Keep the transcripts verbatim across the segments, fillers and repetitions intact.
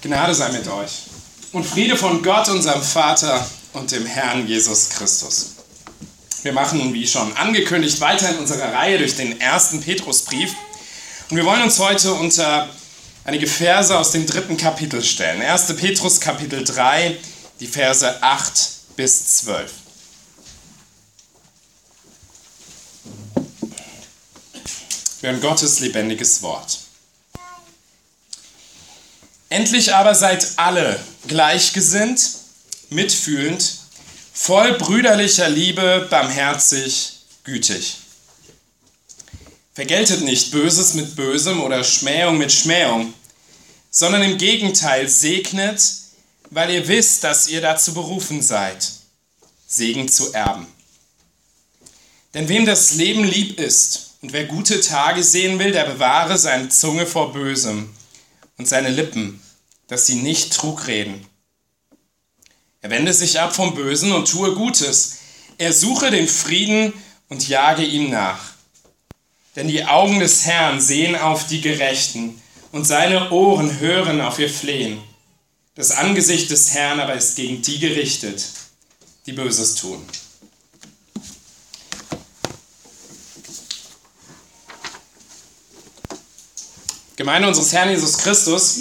Gnade sei mit euch und Friede von Gott, unserem Vater und dem Herrn Jesus Christus. Wir machen, wie schon angekündigt, weiter in unserer Reihe durch den ersten Petrusbrief. Und wir wollen uns heute unter einige Verse aus dem dritten Kapitel stellen. erster Petrus Kapitel drei, die Verse acht bis zwölf. Wir hören Gottes lebendiges Wort. Endlich aber seid alle gleichgesinnt, mitfühlend, voll brüderlicher Liebe, barmherzig, gütig. Vergeltet nicht Böses mit Bösem oder Schmähung mit Schmähung, sondern im Gegenteil segnet, weil ihr wisst, dass ihr dazu berufen seid, Segen zu erben. Denn wem das Leben lieb ist und wer gute Tage sehen will, der bewahre seine Zunge vor Bösem und seine Lippen, dass sie nicht Trug reden. Er wende sich ab vom Bösen und tue Gutes. Er suche den Frieden und jage ihm nach. Denn die Augen des Herrn sehen auf die Gerechten und seine Ohren hören auf ihr Flehen. Das Angesicht des Herrn aber ist gegen die gerichtet, die Böses tun. Gemeinde unseres Herrn Jesus Christus,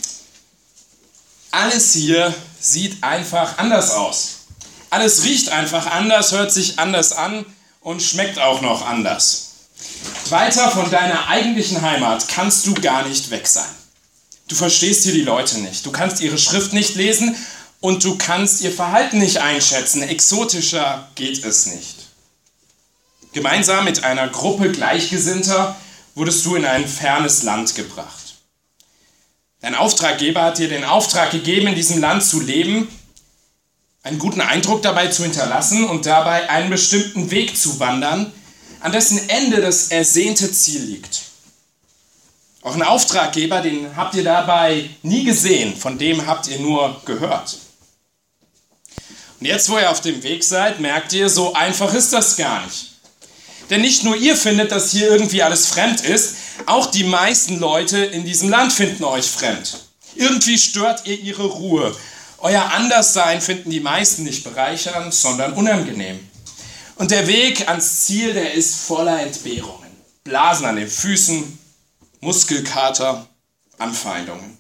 alles hier sieht einfach anders aus. Alles riecht einfach anders, hört sich anders an und schmeckt auch noch anders. Weiter von deiner eigentlichen Heimat kannst du gar nicht weg sein. Du verstehst hier die Leute nicht, du kannst ihre Schrift nicht lesen und du kannst ihr Verhalten nicht einschätzen. Exotischer geht es nicht. Gemeinsam mit einer Gruppe Gleichgesinnter wurdest du in ein fernes Land gebracht. Dein Auftraggeber hat dir den Auftrag gegeben, in diesem Land zu leben, einen guten Eindruck dabei zu hinterlassen und dabei einen bestimmten Weg zu wandern, an dessen Ende das ersehnte Ziel liegt. Auch einen Auftraggeber, den habt ihr dabei nie gesehen, von dem habt ihr nur gehört. Und jetzt, wo ihr auf dem Weg seid, merkt ihr, so einfach ist das gar nicht. Denn nicht nur ihr findet, dass hier irgendwie alles fremd ist, auch die meisten Leute in diesem Land finden euch fremd. Irgendwie stört ihr ihre Ruhe. Euer Anderssein finden die meisten nicht bereichernd, sondern unangenehm. Und der Weg ans Ziel, der ist voller Entbehrungen. Blasen an den Füßen, Muskelkater, Anfeindungen.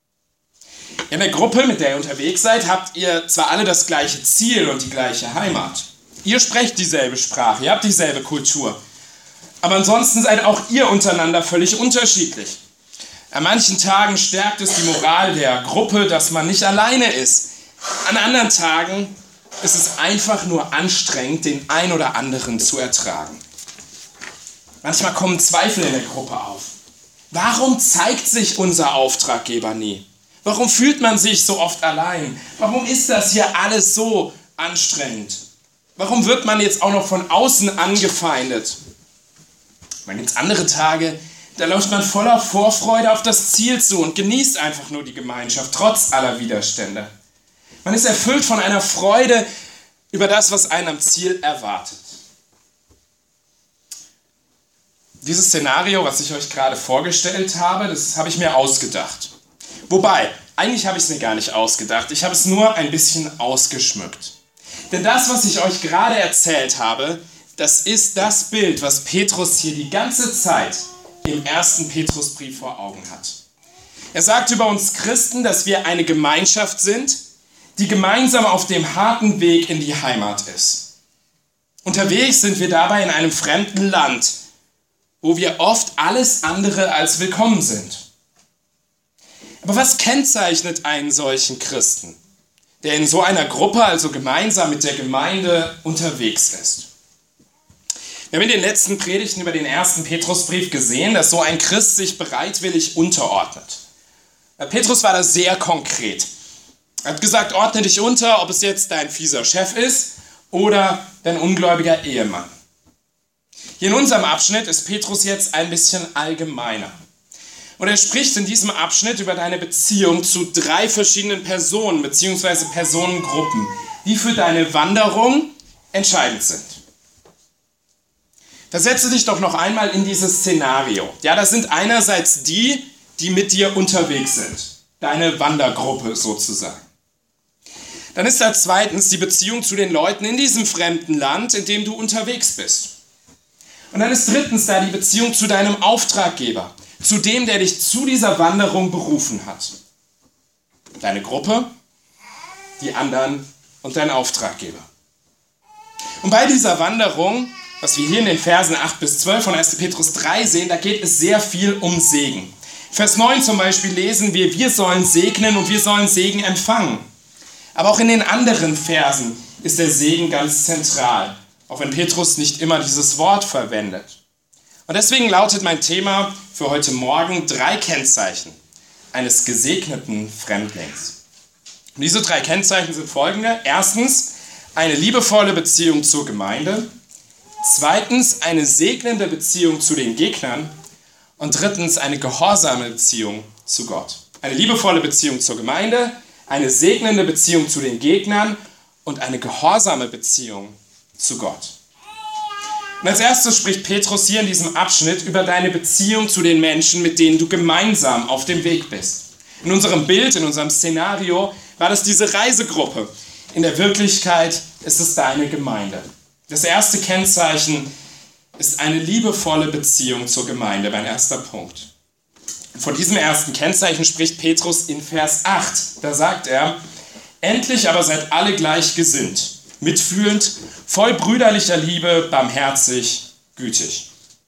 In der Gruppe, mit der ihr unterwegs seid, habt ihr zwar alle das gleiche Ziel und die gleiche Heimat. Ihr sprecht dieselbe Sprache, ihr habt dieselbe Kultur. Aber ansonsten seid auch ihr untereinander völlig unterschiedlich. An manchen Tagen stärkt es die Moral der Gruppe, dass man nicht alleine ist. An anderen Tagen ist es einfach nur anstrengend, den ein oder anderen zu ertragen. Manchmal kommen Zweifel in der Gruppe auf. Warum zeigt sich unser Auftraggeber nie? Warum fühlt man sich so oft allein? Warum ist das hier alles so anstrengend? Warum wird man jetzt auch noch von außen angefeindet? Dann gibt es andere Tage, da läuft man voller Vorfreude auf das Ziel zu und genießt einfach nur die Gemeinschaft, trotz aller Widerstände. Man ist erfüllt von einer Freude über das, was einen am Ziel erwartet. Dieses Szenario, was ich euch gerade vorgestellt habe, das habe ich mir ausgedacht. Wobei, eigentlich habe ich es mir gar nicht ausgedacht, ich habe es nur ein bisschen ausgeschmückt. Denn das, was ich euch gerade erzählt habe, das ist das Bild, was Petrus hier die ganze Zeit im ersten Petrusbrief vor Augen hat. Er sagt über uns Christen, dass wir eine Gemeinschaft sind, die gemeinsam auf dem harten Weg in die Heimat ist. Unterwegs sind wir dabei in einem fremden Land, wo wir oft alles andere als willkommen sind. Aber was kennzeichnet einen solchen Christen, der in so einer Gruppe, also gemeinsam mit der Gemeinde, unterwegs ist? Wir haben in den letzten Predigten über den ersten Petrusbrief gesehen, dass so ein Christ sich bereitwillig unterordnet. Petrus war da sehr konkret. Er hat gesagt, ordne dich unter, ob es jetzt dein fieser Chef ist oder dein ungläubiger Ehemann. Hier in unserem Abschnitt ist Petrus jetzt ein bisschen allgemeiner. Und er spricht in diesem Abschnitt über deine Beziehung zu drei verschiedenen Personen bzw. Personengruppen, die für deine Wanderung entscheidend sind. Versetze dich doch noch einmal in dieses Szenario. Ja, das sind einerseits die, die mit dir unterwegs sind. deine Wandergruppe sozusagen. Dann ist da zweitens die Beziehung zu den Leuten in diesem fremden Land, in dem du unterwegs bist. Und dann ist drittens da die Beziehung zu deinem Auftraggeber, zu dem, der dich zu dieser Wanderung berufen hat. Deine Gruppe, die anderen und dein Auftraggeber. Und bei dieser Wanderung, was wir hier in den Versen acht bis zwölf von erster Petrus drei sehen, da geht es sehr viel um Segen. Vers neun zum Beispiel lesen wir, wir sollen segnen und wir sollen Segen empfangen. Aber auch in den anderen Versen ist der Segen ganz zentral, auch wenn Petrus nicht immer dieses Wort verwendet. Und deswegen lautet mein Thema für heute Morgen drei Kennzeichen eines gesegneten Fremdlings. Und diese drei Kennzeichen sind folgende. Erstens, eine liebevolle Beziehung zur Gemeinde. Zweitens, eine segnende Beziehung zu den Gegnern. Und drittens, eine gehorsame Beziehung zu Gott. Eine liebevolle Beziehung zur Gemeinde, eine segnende Beziehung zu den Gegnern und eine gehorsame Beziehung zu Gott. Und als erstes spricht Petrus hier in diesem Abschnitt über deine Beziehung zu den Menschen, mit denen du gemeinsam auf dem Weg bist. In unserem Bild, in unserem Szenario war das diese Reisegruppe. In der Wirklichkeit ist es deine Gemeinde. Das erste Kennzeichen ist eine liebevolle Beziehung zur Gemeinde, mein erster Punkt. Von diesem ersten Kennzeichen spricht Petrus in Vers acht. Da sagt er, endlich aber seid alle gleichgesinnt, mitfühlend, voll brüderlicher Liebe, barmherzig, gütig.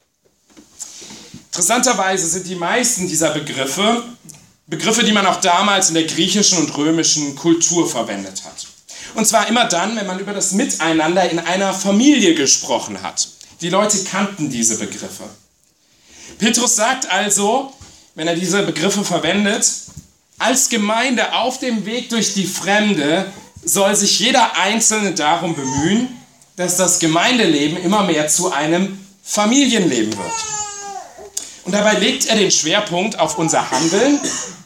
Interessanterweise sind die meisten dieser Begriffe Begriffe, die man auch damals in der griechischen und römischen Kultur verwendet hat. Und zwar immer dann, wenn man über das Miteinander in einer Familie gesprochen hat. Die Leute kannten diese Begriffe. Petrus sagt also, wenn er diese Begriffe verwendet, als Gemeinde auf dem Weg durch die Fremde soll sich jeder Einzelne darum bemühen, dass das Gemeindeleben immer mehr zu einem Familienleben wird. Und dabei legt er den Schwerpunkt auf unser Handeln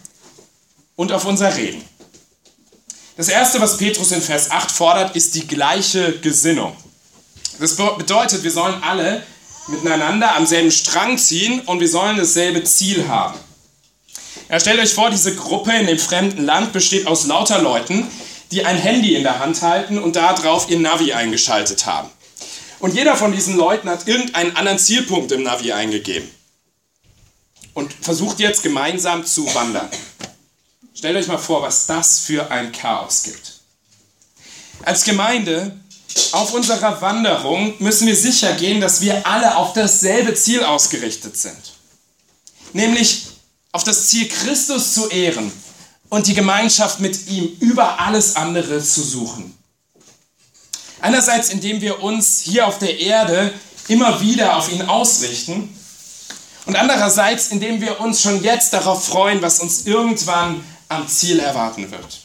und auf unser Reden. Das erste, was Petrus in Vers acht fordert, ist die gleiche Gesinnung. Das bedeutet, wir sollen alle miteinander am selben Strang ziehen und wir sollen dasselbe Ziel haben. Ja, stellt euch vor, diese Gruppe in dem fremden Land besteht aus lauter Leuten, die ein Handy in der Hand halten und darauf ihr Navi eingeschaltet haben. Und jeder von diesen Leuten hat irgendeinen anderen Zielpunkt im Navi eingegeben und versucht jetzt gemeinsam zu wandern. Stellt euch mal vor, was das für ein Chaos gibt. Als Gemeinde auf unserer Wanderung müssen wir sicher gehen, dass wir alle auf dasselbe Ziel ausgerichtet sind. Nämlich auf das Ziel, Christus zu ehren und die Gemeinschaft mit ihm über alles andere zu suchen. Einerseits, indem wir uns hier auf der Erde immer wieder auf ihn ausrichten und andererseits, indem wir uns schon jetzt darauf freuen, was uns irgendwann am Ziel erwarten wird.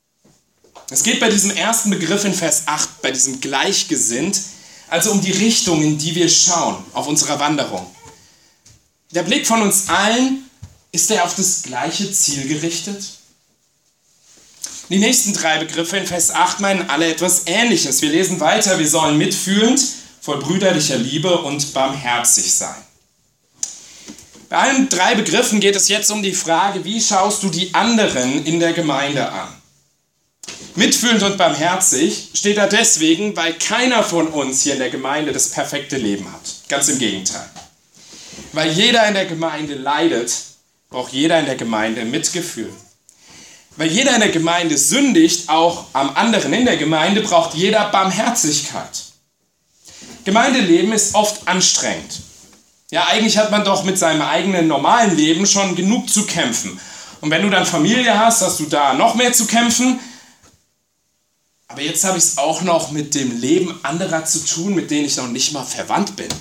Es geht bei diesem ersten Begriff in Vers acht, bei diesem Gleichgesinnt, also um die Richtung, in die wir schauen auf unserer Wanderung. Der Blick von uns allen, ist er auf das gleiche Ziel gerichtet? Die nächsten drei Begriffe in Vers acht meinen alle etwas Ähnliches. Wir lesen weiter, wir sollen mitfühlend, voll brüderlicher Liebe und barmherzig sein. Bei allen drei Begriffen geht es jetzt um die Frage, wie schaust du die anderen in der Gemeinde an? Mitfühlend und barmherzig steht da deswegen, weil keiner von uns hier in der Gemeinde das perfekte Leben hat. Ganz im Gegenteil. Weil jeder in der Gemeinde leidet, braucht jeder in der Gemeinde Mitgefühl. Weil jeder in der Gemeinde sündigt, auch am anderen in der Gemeinde braucht jeder Barmherzigkeit. Gemeindeleben ist oft anstrengend. Ja, eigentlich hat man doch mit seinem eigenen normalen Leben schon genug zu kämpfen. Und wenn du dann Familie hast, hast du da noch mehr zu kämpfen. Aber jetzt habe ich es auch noch mit dem Leben anderer zu tun, mit denen ich noch nicht mal verwandt bin.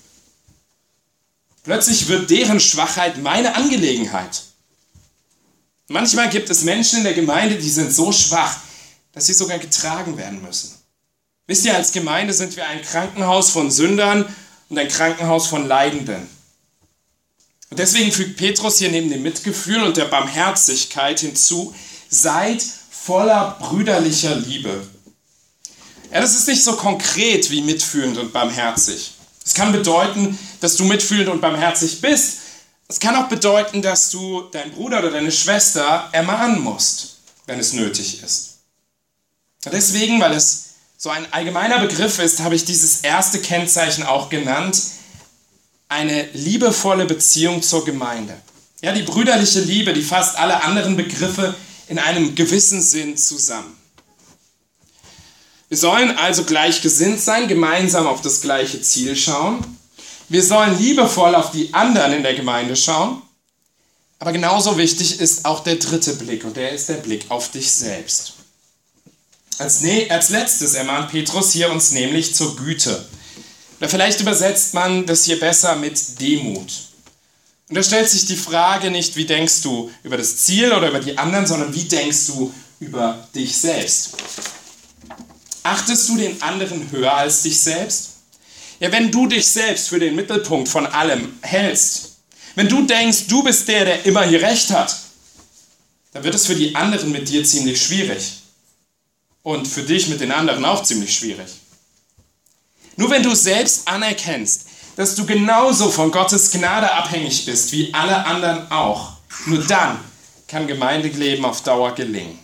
Plötzlich wird deren Schwachheit meine Angelegenheit. Manchmal gibt es Menschen in der Gemeinde, die sind so schwach, dass sie sogar getragen werden müssen. Wisst ihr, als Gemeinde sind wir ein Krankenhaus von Sündern und ein Krankenhaus von Leidenden. Und deswegen fügt Petrus hier neben dem Mitgefühl und der Barmherzigkeit hinzu, seid voller brüderlicher Liebe. Ja, das ist nicht so konkret wie mitfühlend und barmherzig. Es kann bedeuten, dass du mitfühlend und barmherzig bist, Es kann auch bedeuten, dass du deinen Bruder oder deine Schwester ermahnen musst, wenn es nötig ist. Und deswegen, weil es so ein allgemeiner Begriff ist, habe ich dieses erste Kennzeichen auch genannt, eine liebevolle Beziehung zur Gemeinde. Ja, die brüderliche Liebe, die fasst alle anderen Begriffe in einem gewissen Sinn zusammen. Wir sollen also gleichgesinnt sein, gemeinsam auf das gleiche Ziel schauen. Wir sollen liebevoll auf die anderen in der Gemeinde schauen. Aber genauso wichtig ist auch der dritte Blick, und der ist der Blick auf dich selbst. Als, ne- als letztes ermahnt Petrus hier uns nämlich zur Güte. Oder vielleicht übersetzt man das hier besser mit Demut. Und da stellt sich die Frage nicht, wie denkst du über das Ziel oder über die anderen, sondern wie denkst du über dich selbst? Achtest du den anderen höher als dich selbst? Ja, wenn du dich selbst für den Mittelpunkt von allem hältst, wenn du denkst, du bist der, der immer hier recht hat, dann wird es für die anderen mit dir ziemlich schwierig. Und für dich mit den anderen auch ziemlich schwierig. Nur wenn du selbst anerkennst, dass du genauso von Gottes Gnade abhängig bist, wie alle anderen auch, nur dann kann Gemeindeleben auf Dauer gelingen.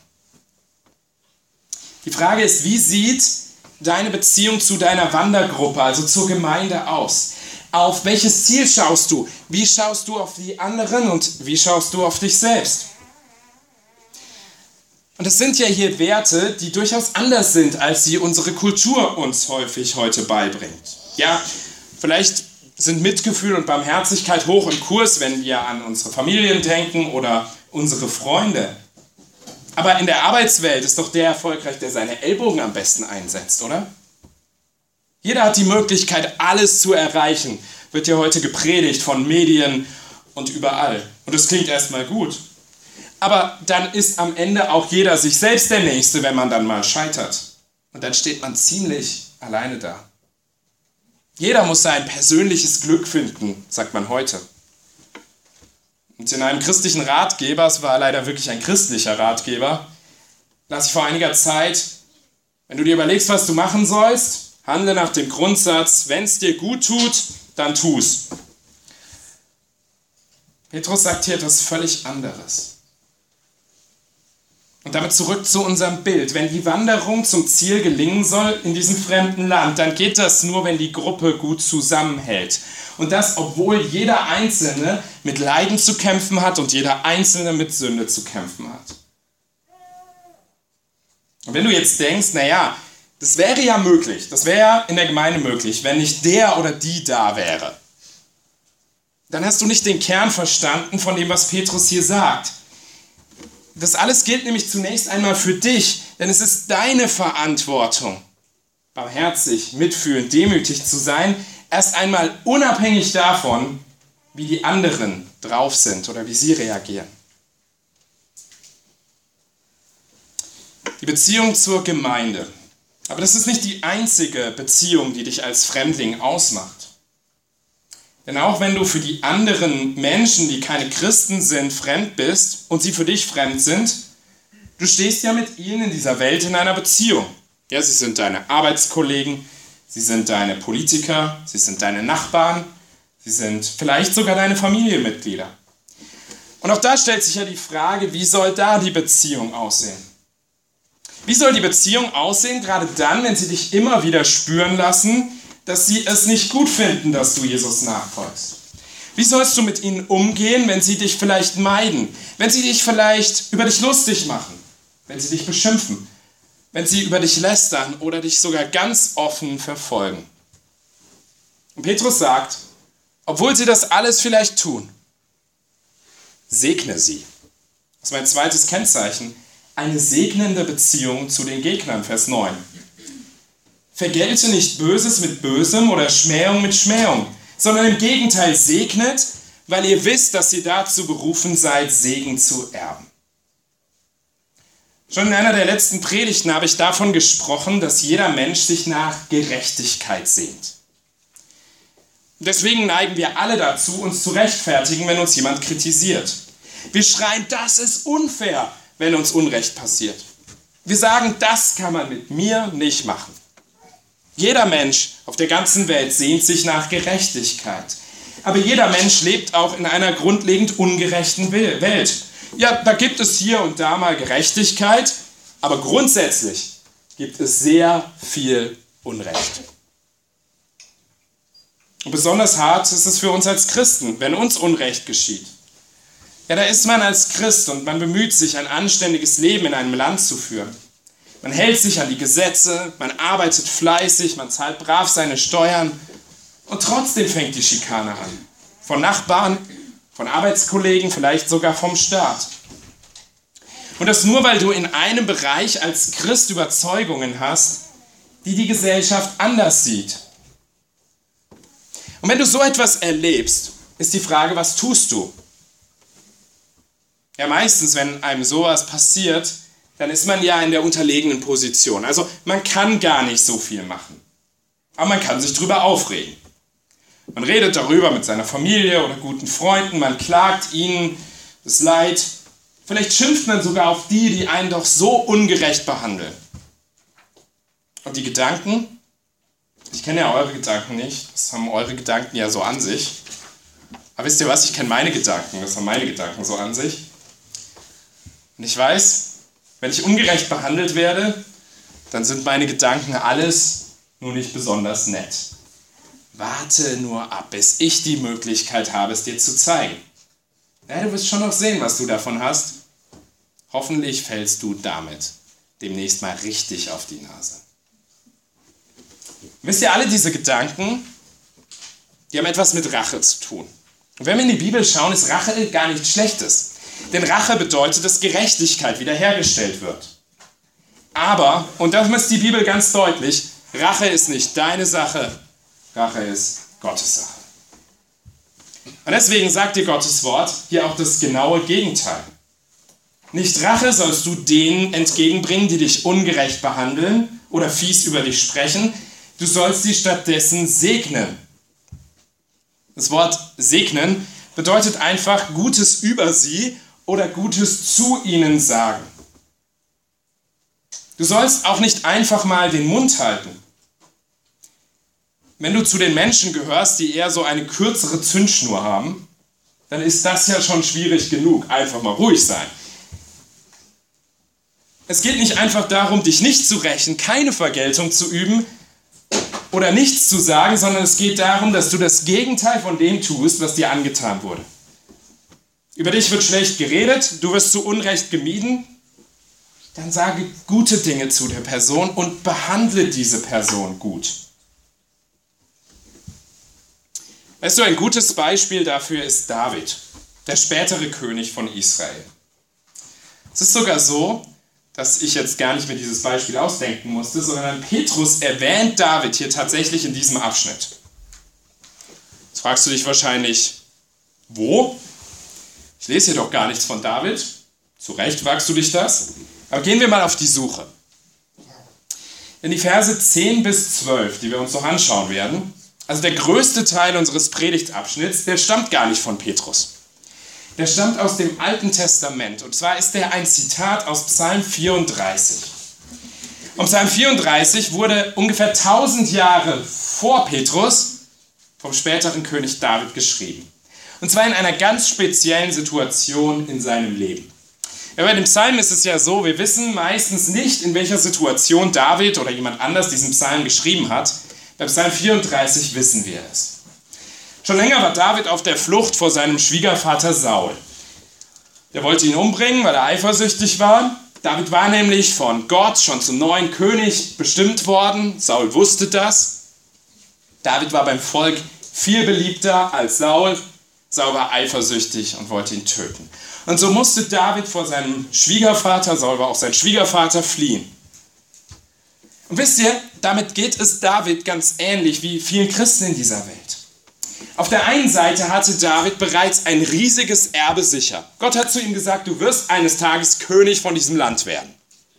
Die Frage ist, wie sieht deine Beziehung zu deiner Wandergruppe, also zur Gemeinde aus? Auf welches Ziel schaust du? Wie schaust du auf die anderen und wie schaust du auf dich selbst? Und das sind ja hier Werte, die durchaus anders sind, als sie unsere Kultur uns häufig heute beibringt. Ja, vielleicht sind Mitgefühl und Barmherzigkeit hoch im Kurs, wenn wir an unsere Familien denken oder unsere Freunde. Aber in der Arbeitswelt ist doch der erfolgreich, der seine Ellbogen am besten einsetzt, oder? Jeder hat die Möglichkeit, alles zu erreichen. Wird ja heute gepredigt von Medien und überall. Und das klingt erstmal gut. Aber dann ist am Ende auch jeder sich selbst der Nächste, wenn man dann mal scheitert. Und dann steht man ziemlich alleine da. Jeder muss sein persönliches Glück finden, sagt man heute. Und in einem christlichen Ratgeber, es war leider wirklich ein christlicher Ratgeber, las ich vor einiger Zeit, wenn du dir überlegst, was du machen sollst, handle nach dem Grundsatz, wenn es dir gut tut, dann tu's. Petrus sagt hier etwas völlig anderes. Und damit zurück zu unserem Bild. Wenn die Wanderung zum Ziel gelingen soll in diesem fremden Land, dann geht das nur, wenn die Gruppe gut zusammenhält. Und das, obwohl jeder Einzelne mit Leiden zu kämpfen hat und jeder Einzelne mit Sünde zu kämpfen hat. Und wenn du jetzt denkst, naja, das wäre ja möglich, das wäre ja in der Gemeinde möglich, wenn nicht der oder die da wäre, dann hast du nicht den Kern verstanden von dem, was Petrus hier sagt. Das alles gilt nämlich zunächst einmal für dich, denn es ist deine Verantwortung, barmherzig, mitfühlend, demütig zu sein, erst einmal unabhängig davon, wie die anderen drauf sind oder wie sie reagieren. Die Beziehung zur Gemeinde. Aber das ist nicht die einzige Beziehung, die dich als Fremdling ausmacht. Denn auch wenn du für die anderen Menschen, die keine Christen sind, fremd bist und sie für dich fremd sind, du stehst ja mit ihnen in dieser Welt in einer Beziehung. Ja, sie sind deine Arbeitskollegen, sie sind deine Politiker, sie sind deine Nachbarn, sie sind vielleicht sogar deine Familienmitglieder. Und auch da stellt sich ja die Frage, wie soll da die Beziehung aussehen? Wie soll die Beziehung aussehen, gerade dann, wenn sie dich immer wieder spüren lassen, dass sie es nicht gut finden, dass du Jesus nachfolgst? Wie sollst du mit ihnen umgehen, wenn sie dich vielleicht meiden, wenn sie dich vielleicht über dich lustig machen, wenn sie dich beschimpfen, wenn sie über dich lästern oder dich sogar ganz offen verfolgen? Und Petrus sagt, obwohl sie das alles vielleicht tun, segne sie. Das ist mein zweites Kennzeichen, eine segnende Beziehung zu den Gegnern, Vers neun. Vergelte nicht Böses mit Bösem oder Schmähung mit Schmähung, sondern im Gegenteil segnet, weil ihr wisst, dass ihr dazu berufen seid, Segen zu erben. Schon in einer der letzten Predigten habe ich davon gesprochen, dass jeder Mensch sich nach Gerechtigkeit sehnt. Deswegen neigen wir alle dazu, uns zu rechtfertigen, wenn uns jemand kritisiert. Wir schreien, das ist unfair, wenn uns Unrecht passiert. Wir sagen, das kann man mit mir nicht machen. Jeder Mensch auf der ganzen Welt sehnt sich nach Gerechtigkeit. Aber jeder Mensch lebt auch in einer grundlegend ungerechten Welt. Ja, da gibt es hier und da mal Gerechtigkeit, aber grundsätzlich gibt es sehr viel Unrecht. Und besonders hart ist es für uns als Christen, wenn uns Unrecht geschieht. Ja, da ist man als Christ und man bemüht sich, ein anständiges Leben in einem Land zu führen. Man hält sich an die Gesetze, man arbeitet fleißig, man zahlt brav seine Steuern und trotzdem fängt die Schikane an. Von Nachbarn, von Arbeitskollegen, vielleicht sogar vom Staat. Und das nur, weil du in einem Bereich als Christ Überzeugungen hast, die die Gesellschaft anders sieht. Und wenn du so etwas erlebst, ist die Frage, was tust du? Ja, meistens, wenn einem sowas passiert, dann ist man ja in der unterlegenen Position. Also man kann gar nicht so viel machen. Aber man kann sich drüber aufregen. Man redet darüber mit seiner Familie oder guten Freunden, man klagt ihnen das Leid. Vielleicht schimpft man sogar auf die, die einen doch so ungerecht behandeln. Und die Gedanken, ich kenne ja eure Gedanken nicht, das haben eure Gedanken ja so an sich. Aber wisst ihr was, ich kenne meine Gedanken, das haben meine Gedanken so an sich. Und ich weiß, wenn ich ungerecht behandelt werde, dann sind meine Gedanken alles nur nicht besonders nett. Warte nur ab, bis ich die Möglichkeit habe, es dir zu zeigen. Ja, du wirst schon noch sehen, was du davon hast. Hoffentlich fällst du damit demnächst mal richtig auf die Nase. Wisst ihr, alle diese Gedanken, die haben etwas mit Rache zu tun. Und wenn wir in die Bibel schauen, ist Rache gar nichts Schlechtes. Denn Rache bedeutet, dass Gerechtigkeit wiederhergestellt wird. Aber, und das ist die Bibel ganz deutlich, Rache ist nicht deine Sache, Rache ist Gottes Sache. Und deswegen sagt dir Gottes Wort hier auch das genaue Gegenteil. Nicht Rache sollst du denen entgegenbringen, die dich ungerecht behandeln oder fies über dich sprechen. Du sollst sie stattdessen segnen. Das Wort segnen bedeutet einfach Gutes über sie oder Gutes zu ihnen sagen. Du sollst auch nicht einfach mal den Mund halten. Wenn du zu den Menschen gehörst, die eher so eine kürzere Zündschnur haben, dann ist das ja schon schwierig genug. Einfach mal ruhig sein. Es geht nicht einfach darum, dich nicht zu rächen, keine Vergeltung zu üben oder nichts zu sagen, sondern es geht darum, dass du das Gegenteil von dem tust, was dir angetan wurde. Über dich wird schlecht geredet, du wirst zu Unrecht gemieden, dann sage gute Dinge zu der Person und behandle diese Person gut. Weißt du, ein gutes Beispiel dafür ist David, der spätere König von Israel. Es ist sogar so, dass ich jetzt gar nicht mehr dieses Beispiel ausdenken musste, sondern Petrus erwähnt David hier tatsächlich in diesem Abschnitt. Jetzt fragst du dich wahrscheinlich, wo? Ich lese hier doch gar nichts von David. Zu Recht fragst du dich das. Aber gehen wir mal auf die Suche. In die Verse zehn bis zwölf, die wir uns noch anschauen werden, also der größte Teil unseres Predigtabschnitts, der stammt gar nicht von Petrus. Der stammt aus dem Alten Testament. Und zwar ist der ein Zitat aus Psalm vierunddreißig. Und Psalm vierunddreißig wurde ungefähr tausend Jahre vor Petrus vom späteren König David geschrieben. Und zwar in einer ganz speziellen Situation in seinem Leben. Ja, bei dem Psalm ist es ja so, wir wissen meistens nicht, in welcher Situation David oder jemand anders diesen Psalm geschrieben hat. Bei Psalm vierunddreißig wissen wir es. Schon länger war David auf der Flucht vor seinem Schwiegervater Saul. Der wollte ihn umbringen, weil er eifersüchtig war. David war nämlich von Gott schon zum neuen König bestimmt worden. Saul wusste das. David war beim Volk viel beliebter als Saul. Saul war eifersüchtig und wollte ihn töten. Und so musste David vor seinem Schwiegervater, Saul war auch sein Schwiegervater, fliehen. Und wisst ihr, damit geht es David ganz ähnlich wie vielen Christen in dieser Welt. Auf der einen Seite hatte David bereits ein riesiges Erbe sicher. Gott hat zu ihm gesagt, du wirst eines Tages König von diesem Land werden.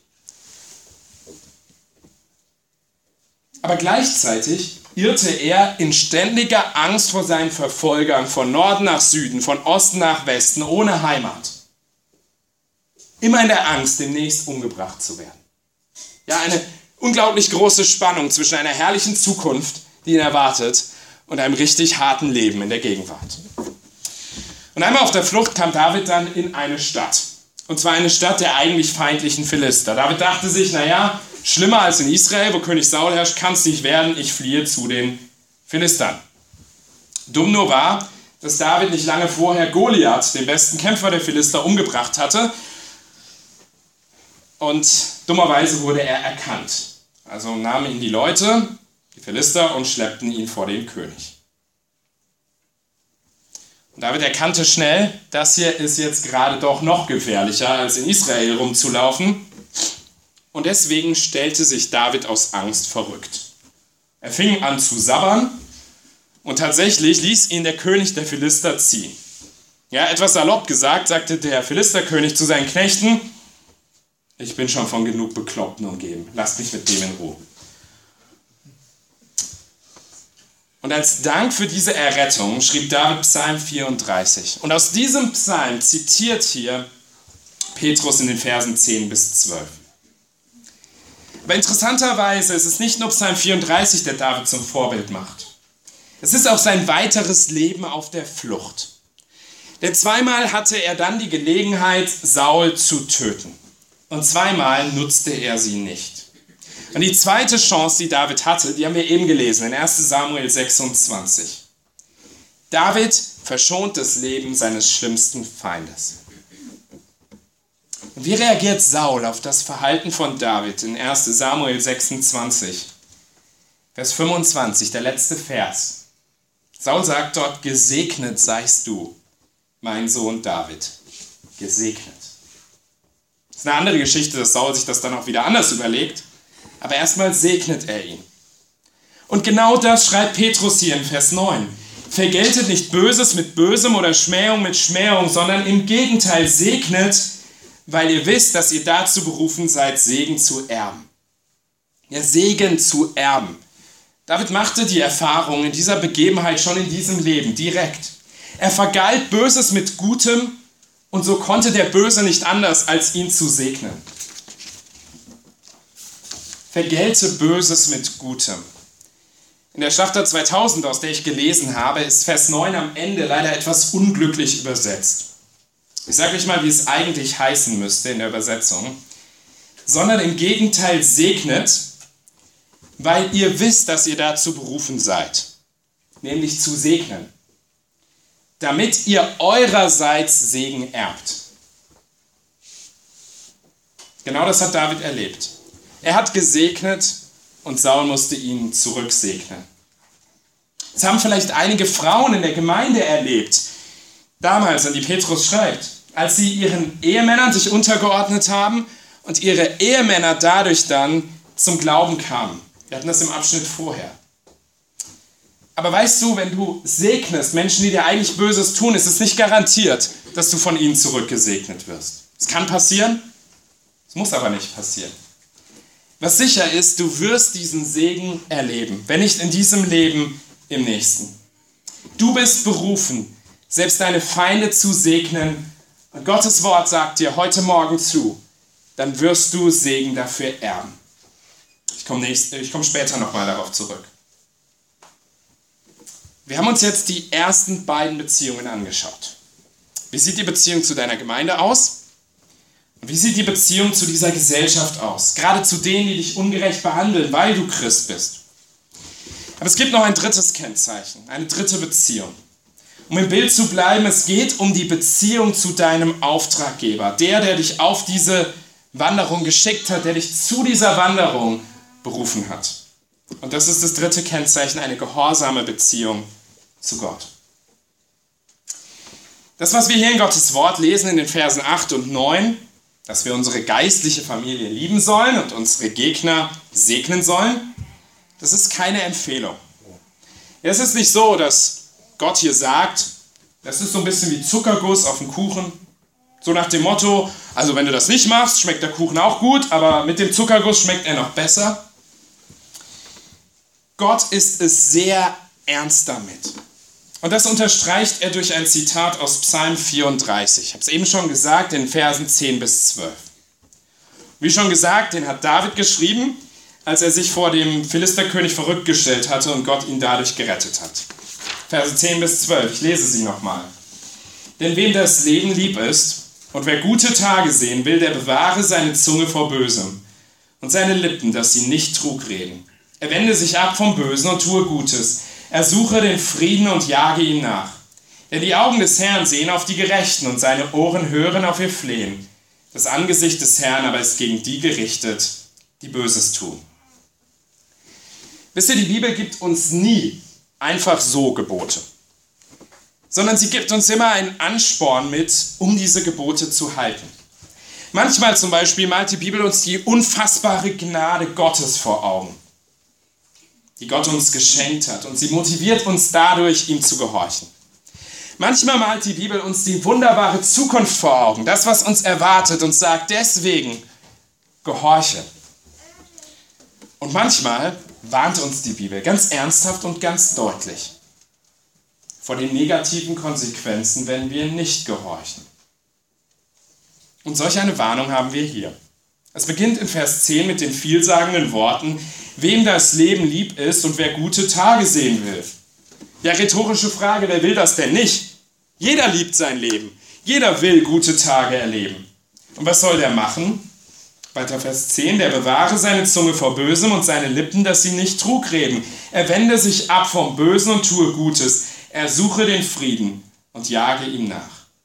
Aber gleichzeitig irrte er in ständiger Angst vor seinen Verfolgern von Norden nach Süden, von Osten nach Westen, ohne Heimat. Immer in der Angst, demnächst umgebracht zu werden. Ja, eine unglaublich große Spannung zwischen einer herrlichen Zukunft, die ihn erwartet, und einem richtig harten Leben in der Gegenwart. Und einmal auf der Flucht kam David dann in eine Stadt. Und zwar eine Stadt der eigentlich feindlichen Philister. David dachte sich, naja, schlimmer als in Israel, wo König Saul herrscht, kann es nicht werden, ich fliehe zu den Philistern. Dumm nur war, dass David nicht lange vorher Goliath, den besten Kämpfer der Philister, umgebracht hatte. Und dummerweise wurde er erkannt. Also nahmen ihn die Leute, die Philister, und schleppten ihn vor den König. Und David erkannte schnell, das hier ist jetzt gerade doch noch gefährlicher, als in Israel rumzulaufen. Und deswegen stellte sich David aus Angst verrückt. Er fing an zu sabbern und tatsächlich ließ ihn der König der Philister ziehen. Ja, etwas salopp gesagt, sagte der Philisterkönig zu seinen Knechten: Ich bin schon von genug Bekloppten umgeben, lasst mich mit dem in Ruhe. Und als Dank für diese Errettung schrieb David Psalm vierunddreißig. Und aus diesem Psalm zitiert hier Petrus in den Versen zehn bis zwölf. Aber interessanterweise ist es nicht nur Psalm vierunddreißig, der David zum Vorbild macht. Es ist auch sein weiteres Leben auf der Flucht. Denn zweimal hatte er dann die Gelegenheit, Saul zu töten. Und zweimal nutzte er sie nicht. Und die zweite Chance, die David hatte, die haben wir eben gelesen in erster Samuel sechsundzwanzig. David verschont das Leben seines schlimmsten Feindes. Und wie reagiert Saul auf das Verhalten von David in erster Samuel sechsundzwanzig? Vers fünfundzwanzig, der letzte Vers. Saul sagt dort: Gesegnet seist du, mein Sohn David. Gesegnet. Das ist eine andere Geschichte, dass Saul sich das dann auch wieder anders überlegt. Aber erstmal segnet er ihn. Und genau das schreibt Petrus hier in Vers neun. Vergeltet nicht Böses mit Bösem oder Schmähung mit Schmähung, sondern im Gegenteil segnet, weil ihr wisst, dass ihr dazu berufen seid, Segen zu erben. Ja, Segen zu erben. David machte die Erfahrung in dieser Begebenheit schon in diesem Leben direkt. Er vergalt Böses mit Gutem und so konnte der Böse nicht anders, als ihn zu segnen. Vergelte Böses mit Gutem. In der Schlachter zweitausend, aus der ich gelesen habe, ist Vers neun am Ende leider etwas unglücklich übersetzt. Ich sage euch mal, wie es eigentlich heißen müsste in der Übersetzung. Sondern im Gegenteil segnet, weil ihr wisst, dass ihr dazu berufen seid. Nämlich zu segnen. Damit ihr eurerseits Segen erbt. Genau das hat David erlebt. Er hat gesegnet und Saul musste ihn zurücksegnen. Das haben vielleicht einige Frauen in der Gemeinde erlebt, damals, an die Petrus schreibt, als sie ihren Ehemännern sich untergeordnet haben und ihre Ehemänner dadurch dann zum Glauben kamen. Wir hatten das im Abschnitt vorher. Aber weißt du, wenn du segnest, Menschen, die dir eigentlich Böses tun, ist es nicht garantiert, dass du von ihnen zurückgesegnet wirst. Es kann passieren, es muss aber nicht passieren. Was sicher ist, du wirst diesen Segen erleben, wenn nicht in diesem Leben, im nächsten. Du bist berufen, selbst deine Feinde zu segnen. Und Gottes Wort sagt dir heute Morgen zu, dann wirst du Segen dafür erben. Ich komme nächst, ich komme später nochmal darauf zurück. Wir haben uns jetzt die ersten beiden Beziehungen angeschaut. Wie sieht die Beziehung zu deiner Gemeinde aus? Und wie sieht die Beziehung zu dieser Gesellschaft aus? Gerade zu denen, die dich ungerecht behandeln, weil du Christ bist. Aber es gibt noch ein drittes Kennzeichen, eine dritte Beziehung. Um im Bild zu bleiben, es geht um die Beziehung zu deinem Auftraggeber. Der, der dich auf diese Wanderung geschickt hat, der dich zu dieser Wanderung berufen hat. Und das ist das dritte Kennzeichen, eine gehorsame Beziehung zu Gott. Das, was wir hier in Gottes Wort lesen in den Versen acht und neun, dass wir unsere geistliche Familie lieben sollen und unsere Gegner segnen sollen, das ist keine Empfehlung. Es ist nicht so, dass Gott hier sagt, das ist so ein bisschen wie Zuckerguss auf dem Kuchen. So nach dem Motto, also wenn du das nicht machst, schmeckt der Kuchen auch gut, aber mit dem Zuckerguss schmeckt er noch besser. Gott ist es sehr ernst damit. Und das unterstreicht er durch ein Zitat aus Psalm vierunddreißig. Ich habe es eben schon gesagt, in Versen zehn bis zwölf. Wie schon gesagt, den hat David geschrieben, als er sich vor dem Philisterkönig verrückt gestellt hatte und Gott ihn dadurch gerettet hat. Verse zehn bis zwölf, ich lese sie nochmal. Denn wem das Leben lieb ist und wer gute Tage sehen will, der bewahre seine Zunge vor Bösem und seine Lippen, dass sie nicht Trug reden. Er wende sich ab vom Bösen und tue Gutes. Er suche den Frieden und jage ihm nach. Denn die Augen des Herrn sehen auf die Gerechten und seine Ohren hören auf ihr Flehen. Das Angesicht des Herrn aber ist gegen die gerichtet, die Böses tun. Wisst ihr, die Bibel gibt uns nie einfach so Gebote, sondern sie gibt uns immer einen Ansporn mit, um diese Gebote zu halten. Manchmal zum Beispiel malt die Bibel uns die unfassbare Gnade Gottes vor Augen, die Gott uns geschenkt hat, und sie motiviert uns dadurch, ihm zu gehorchen. Manchmal malt die Bibel uns die wunderbare Zukunft vor Augen, das, was uns erwartet, und sagt deswegen, gehorche. Und manchmal warnt uns die Bibel ganz ernsthaft und ganz deutlich vor den negativen Konsequenzen, wenn wir nicht gehorchen. Und solch eine Warnung haben wir hier. Es beginnt in Vers zehn mit den vielsagenden Worten, wem das Leben lieb ist und wer gute Tage sehen will. Ja, rhetorische Frage, wer will das denn nicht? Jeder liebt sein Leben. Jeder will gute Tage erleben. Und was soll der machen? Weiter Vers zehn, der bewahre seine Zunge vor Bösem und seine Lippen, dass sie nicht Trug reden. Er wende sich ab vom Bösen und tue Gutes. Er suche den Frieden und jage ihm nach.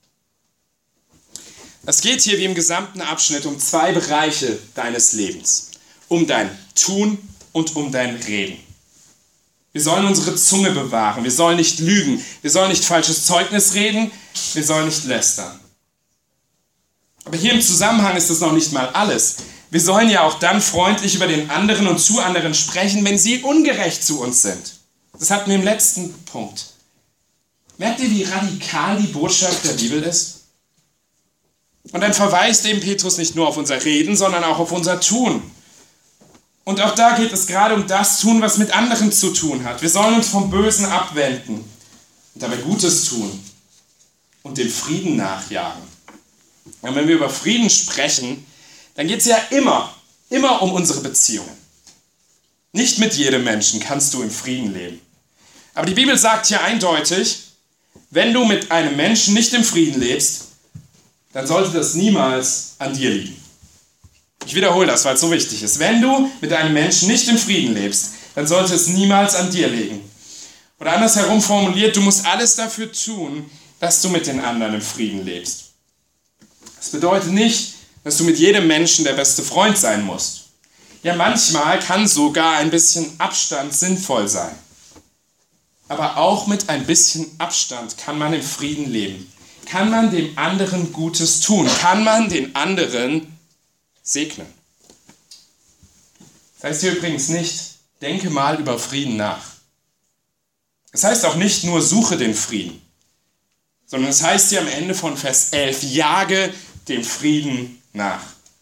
Es geht hier wie im gesamten Abschnitt um zwei Bereiche deines Lebens. Um dein Tun und um dein Reden. Wir sollen unsere Zunge bewahren. Wir sollen nicht lügen. Wir sollen nicht falsches Zeugnis reden. Wir sollen nicht lästern. Aber hier im Zusammenhang ist das noch nicht mal alles. Wir sollen ja auch dann freundlich über den anderen und zu anderen sprechen, wenn sie ungerecht zu uns sind. Das hatten wir im letzten Punkt. Merkt ihr, wie radikal die Botschaft der Bibel ist? Und dann verweist eben Petrus nicht nur auf unser Reden, sondern auch auf unser Tun. Und auch da geht es gerade um das Tun, was mit anderen zu tun hat. Wir sollen uns vom Bösen abwenden und dabei Gutes tun und dem Frieden nachjagen. Und wenn wir über Frieden sprechen, dann geht es ja immer, immer um unsere Beziehungen. Nicht mit jedem Menschen kannst du im Frieden leben. Aber die Bibel sagt hier eindeutig, wenn du mit einem Menschen nicht im Frieden lebst, dann sollte das niemals an dir liegen. Ich wiederhole das, weil es so wichtig ist. Wenn du mit einem Menschen nicht im Frieden lebst, dann sollte es niemals an dir liegen. Oder andersherum formuliert, du musst alles dafür tun, dass du mit den anderen im Frieden lebst. Das bedeutet nicht, dass du mit jedem Menschen der beste Freund sein musst. Ja, manchmal kann sogar ein bisschen Abstand sinnvoll sein. Aber auch mit ein bisschen Abstand kann man im Frieden leben. Kann man dem anderen Gutes tun? Kann man den anderen segnen? Das heißt hier übrigens nicht, denke mal über Frieden nach. Es heißt auch nicht nur, suche den Frieden. Sondern es heißt hier am Ende von Vers elf, jage dem Frieden nach.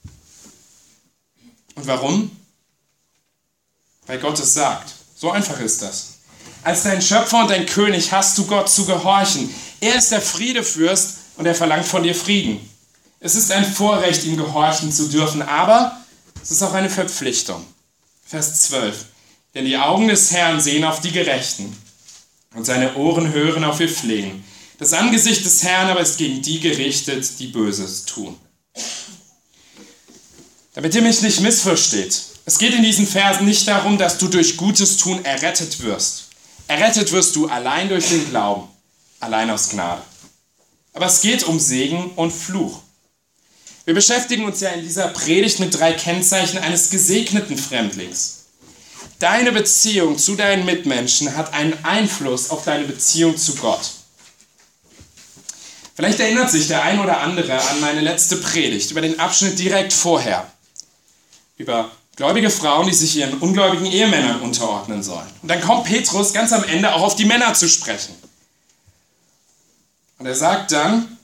Und warum? Weil Gott es sagt. So einfach ist das. Als dein Schöpfer und dein König hast du Gott zu gehorchen. Er ist der Friedefürst und er verlangt von dir Frieden. Es ist ein Vorrecht, ihm gehorchen zu dürfen, aber es ist auch eine Verpflichtung. Vers zwölf. Denn die Augen des Herrn sehen auf die Gerechten und seine Ohren hören auf ihr Flehen. Das Angesicht des Herrn aber ist gegen die gerichtet, die Böses tun. Damit ihr mich nicht missversteht, es geht in diesen Versen nicht darum, dass du durch Gutes tun errettet wirst. Errettet wirst du allein durch den Glauben, allein aus Gnade. Aber es geht um Segen und Fluch. Wir beschäftigen uns ja in dieser Predigt mit drei Kennzeichen eines gesegneten Fremdlings. Deine Beziehung zu deinen Mitmenschen hat einen Einfluss auf deine Beziehung zu Gott. Vielleicht erinnert sich der ein oder andere an meine letzte Predigt über den Abschnitt direkt vorher. Über gläubige Frauen, die sich ihren ungläubigen Ehemännern unterordnen sollen. Und dann kommt Petrus ganz am Ende auch auf die Männer zu sprechen. Und er sagt dann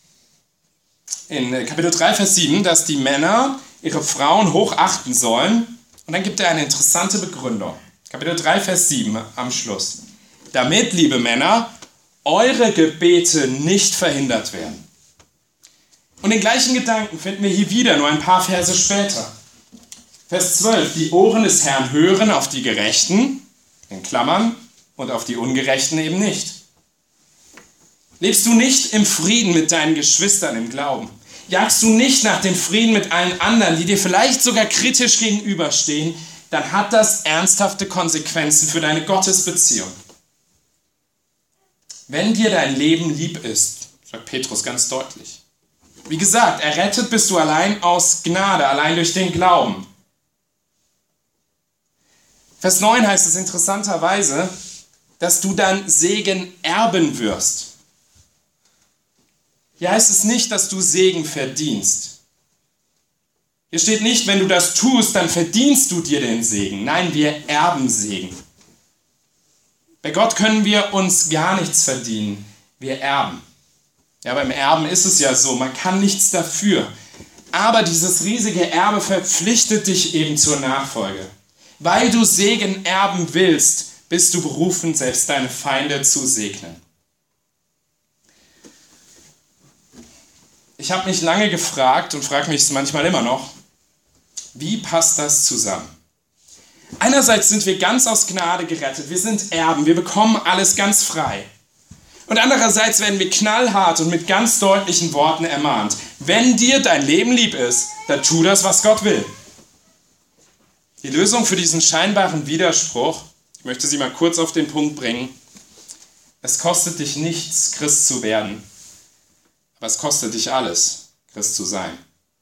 in Kapitel drei, Vers sieben, dass die Männer ihre Frauen hochachten sollen. Und dann gibt er eine interessante Begründung. Kapitel drei, Vers sieben am Schluss. Damit, liebe Männer, eure Gebete nicht verhindert werden. Und den gleichen Gedanken finden wir hier wieder, nur ein paar Verse später. Vers zwölf. Die Ohren des Herrn hören auf die Gerechten, in Klammern, und auf die Ungerechten eben nicht? Lebst du nicht im Frieden mit deinen Geschwistern im Glauben? Jagst du nicht nach dem Frieden mit allen anderen, die dir vielleicht sogar kritisch gegenüberstehen, dann hat das ernsthafte Konsequenzen für deine Gottesbeziehung. Wenn dir dein Leben lieb ist, sagt Petrus ganz deutlich. Wie gesagt, errettet bist du allein aus Gnade, allein durch den Glauben. Vers neun heißt es interessanterweise, dass du dann Segen erben wirst. Hier heißt es nicht, dass du Segen verdienst. Hier steht nicht, wenn du das tust, dann verdienst du dir den Segen. Nein, wir erben Segen. Bei Gott können wir uns gar nichts verdienen. Wir erben. Ja, beim Erben ist es ja so, man kann nichts dafür. Aber dieses riesige Erbe verpflichtet dich eben zur Nachfolge. Weil du Segen erben willst, bist du berufen, selbst deine Feinde zu segnen. Ich habe mich lange gefragt und frage mich es manchmal immer noch, wie passt das zusammen? Einerseits sind wir ganz aus Gnade gerettet, wir sind Erben, wir bekommen alles ganz frei. Und andererseits werden wir knallhart und mit ganz deutlichen Worten ermahnt. Wenn dir dein Leben lieb ist, dann tu das, was Gott will. Die Lösung für diesen scheinbaren Widerspruch, ich möchte sie mal kurz auf den Punkt bringen, es kostet dich nichts, Christ zu werden. Aber es kostet dich alles, Christ zu sein.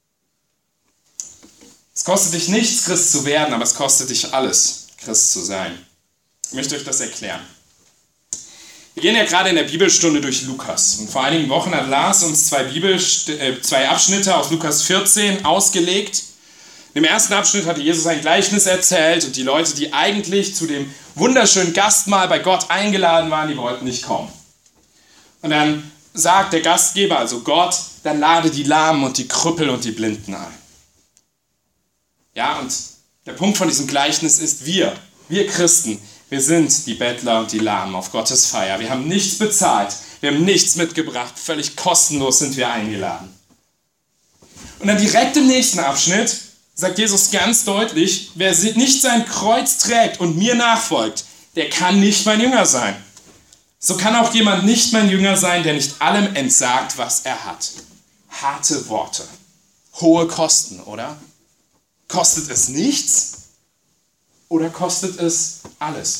Es kostet dich nichts, Christ zu werden, aber es kostet dich alles, Christ zu sein. Ich möchte euch das erklären. Wir gehen ja gerade in der Bibelstunde durch Lukas. Und vor einigen Wochen hat Lars uns zwei, Bibel, äh, zwei Abschnitte aus Lukas vierzehn ausgelegt. Im ersten Abschnitt hatte Jesus ein Gleichnis erzählt und die Leute, die eigentlich zu dem wunderschönen Gastmahl bei Gott eingeladen waren, die wollten nicht kommen. Und dann sagt der Gastgeber, also Gott, dann lade die Lahmen und die Krüppel und die Blinden ein. Ja, und der Punkt von diesem Gleichnis ist, wir, wir Christen, wir sind die Bettler und die Lahmen auf Gottes Feier. Wir haben nichts bezahlt, wir haben nichts mitgebracht, völlig kostenlos sind wir eingeladen. Und dann direkt im nächsten Abschnitt sagt Jesus ganz deutlich, wer nicht sein Kreuz trägt und mir nachfolgt, der kann nicht mein Jünger sein. So kann auch jemand nicht mein Jünger sein, der nicht allem entsagt, was er hat. Harte Worte. Hohe Kosten, oder? Kostet es nichts? Oder kostet es alles?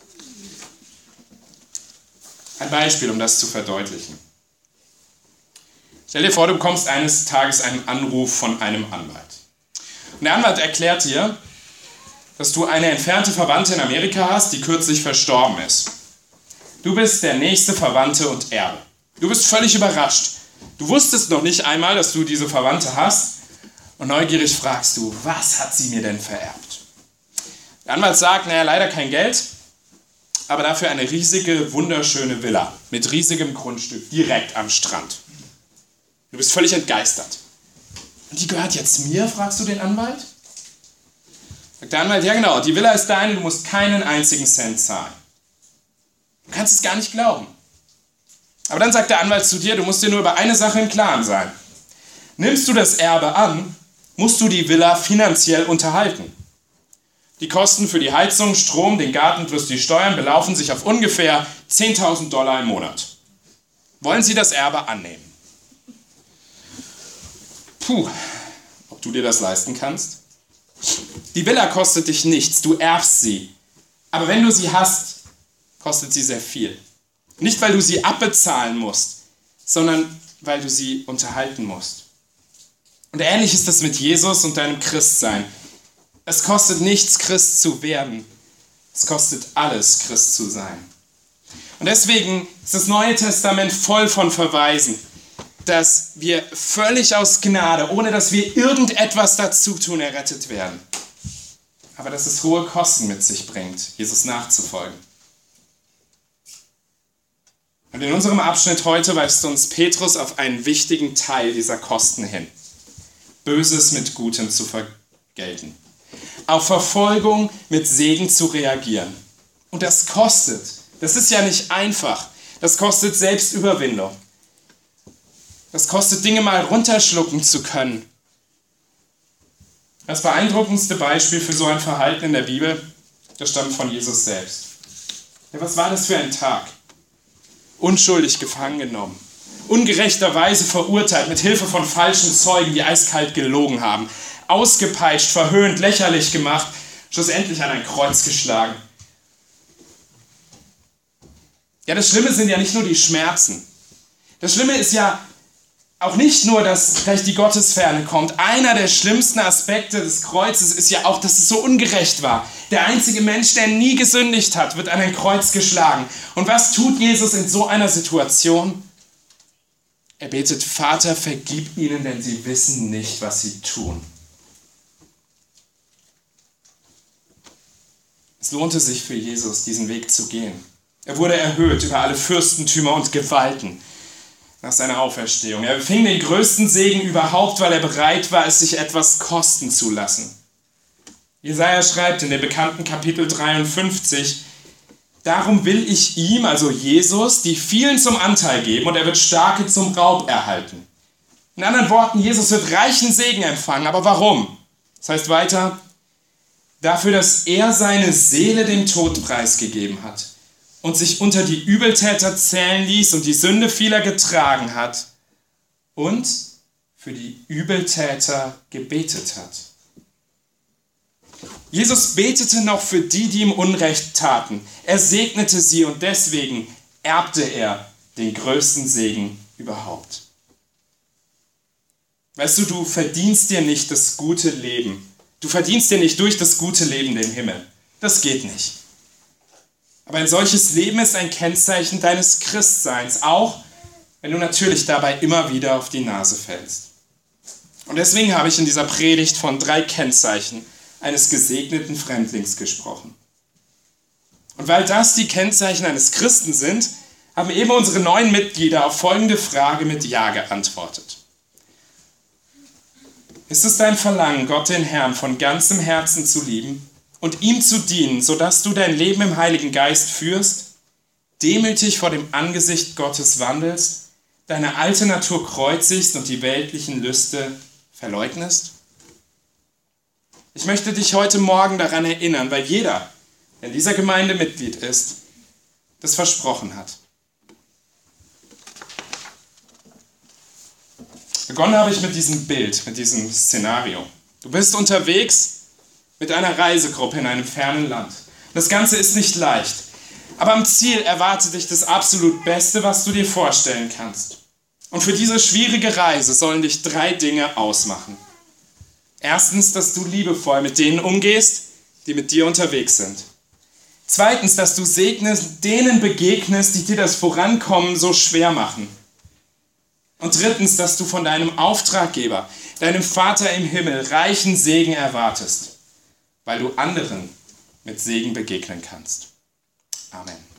Ein Beispiel, um das zu verdeutlichen. Stell dir vor, du bekommst eines Tages einen Anruf von einem Anwalt. Und der Anwalt erklärt dir, dass du eine entfernte Verwandte in Amerika hast, die kürzlich verstorben ist. Du bist der nächste Verwandte und Erbe. Du bist völlig überrascht. Du wusstest noch nicht einmal, dass du diese Verwandte hast und neugierig fragst du, was hat sie mir denn vererbt? Der Anwalt sagt, naja, leider kein Geld, aber dafür eine riesige, wunderschöne Villa mit riesigem Grundstück direkt am Strand. Du bist völlig entgeistert. Und die gehört jetzt mir, fragst du den Anwalt? Sagt der Anwalt, ja genau, die Villa ist deine, du musst keinen einzigen Cent zahlen. Du kannst es gar nicht glauben. Aber dann sagt der Anwalt zu dir, du musst dir nur über eine Sache im Klaren sein. Nimmst du das Erbe an, musst du die Villa finanziell unterhalten. Die Kosten für die Heizung, Strom, den Garten plus die Steuern belaufen sich auf ungefähr zehntausend Dollar im Monat. Wollen Sie das Erbe annehmen? Puh, ob du dir das leisten kannst? Die Villa kostet dich nichts, du erbst sie. Aber wenn du sie hast, kostet sie sehr viel. Nicht, weil du sie abbezahlen musst, sondern weil du sie unterhalten musst. Und ähnlich ist das mit Jesus und deinem Christsein. Es kostet nichts, Christ zu werden. Es kostet alles, Christ zu sein. Und deswegen ist das Neue Testament voll von Verweisen, dass wir völlig aus Gnade, ohne dass wir irgendetwas dazu tun, errettet werden. Aber dass es hohe Kosten mit sich bringt, Jesus nachzufolgen. Und in unserem Abschnitt heute weist uns Petrus auf einen wichtigen Teil dieser Kosten hin. Böses mit Gutem zu vergelten. Auf Verfolgung mit Segen zu reagieren. Und das kostet. Das ist ja nicht einfach. Das kostet Selbstüberwindung. Das kostet, Dinge mal runterschlucken zu können. Das beeindruckendste Beispiel für so ein Verhalten in der Bibel, das stammt von Jesus selbst. Ja, was war das für ein Tag? Unschuldig gefangen genommen, ungerechterweise verurteilt mit Hilfe von falschen Zeugen, die eiskalt gelogen haben, ausgepeitscht, verhöhnt, lächerlich gemacht, schlussendlich an ein Kreuz geschlagen. Ja, das Schlimme sind ja nicht nur die Schmerzen. Das Schlimme ist ja auch nicht nur, dass gleich die Gottesferne kommt. Einer der schlimmsten Aspekte des Kreuzes ist ja auch, dass es so ungerecht war. Der einzige Mensch, der nie gesündigt hat, wird an ein Kreuz geschlagen. Und was tut Jesus in so einer Situation? Er betet: Vater, vergib ihnen, denn sie wissen nicht, was sie tun. Es lohnte sich für Jesus, diesen Weg zu gehen. Er wurde erhöht über alle Fürstentümer und Gewalten nach seiner Auferstehung. Er empfing den größten Segen überhaupt, weil er bereit war, es sich etwas kosten zu lassen. Jesaja schreibt in dem bekannten Kapitel dreiundfünfzig: Darum will ich ihm, also Jesus, die vielen zum Anteil geben, und er wird Starke zum Raub erhalten. In anderen Worten, Jesus wird reichen Segen empfangen. Aber warum? Das heißt weiter: Dafür, dass er seine Seele dem Tod preisgegeben hat und sich unter die Übeltäter zählen ließ und die Sünde vieler getragen hat und für die Übeltäter gebetet hat. Jesus betete noch für die, die ihm Unrecht taten. Er segnete sie und deswegen erbte er den größten Segen überhaupt. Weißt du, du verdienst dir nicht das gute Leben. Du verdienst dir nicht durch das gute Leben den Himmel. Das geht nicht. Aber ein solches Leben ist ein Kennzeichen deines Christseins, auch wenn du natürlich dabei immer wieder auf die Nase fällst. Und deswegen habe ich in dieser Predigt von drei Kennzeichen eines gesegneten Fremdlings gesprochen. Und weil das die Kennzeichen eines Christen sind, haben eben unsere neuen Mitglieder auf folgende Frage mit Ja geantwortet. Ist es dein Verlangen, Gott den Herrn von ganzem Herzen zu lieben und ihm zu dienen, sodass du dein Leben im Heiligen Geist führst, demütig vor dem Angesicht Gottes wandelst, deine alte Natur kreuzigst und die weltlichen Lüste verleugnest? Ich möchte dich heute Morgen daran erinnern, weil jeder, der in dieser Gemeinde Mitglied ist, das versprochen hat. Begonnen habe ich mit diesem Bild, mit diesem Szenario. Du bist unterwegs mit einer Reisegruppe in einem fernen Land. Das Ganze ist nicht leicht, aber am Ziel erwartet dich das absolut Beste, was du dir vorstellen kannst. Und für diese schwierige Reise sollen dich drei Dinge ausmachen. Erstens, dass du liebevoll mit denen umgehst, die mit dir unterwegs sind. Zweitens, dass du segnest, denen begegnest, die dir das Vorankommen so schwer machen. Und drittens, dass du von deinem Auftraggeber, deinem Vater im Himmel, reichen Segen erwartest, weil du anderen mit Segen begegnen kannst. Amen.